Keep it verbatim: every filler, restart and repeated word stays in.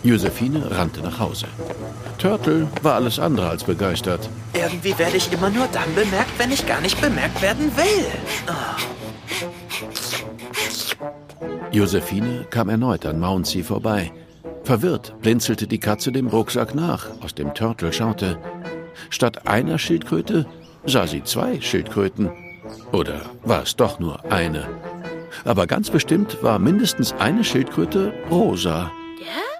Josephine rannte nach Hause. Turtle war alles andere als begeistert. Irgendwie werde ich immer nur dann bemerkt, wenn ich gar nicht bemerkt werden will. Oh. Josephine kam erneut an Mounsie vorbei. Verwirrt blinzelte die Katze dem Rucksack nach, aus dem Turtle schaute. Statt einer Schildkröte sah sie zwei Schildkröten. Oder war es doch nur eine? Aber ganz bestimmt war mindestens eine Schildkröte rosa. Ja?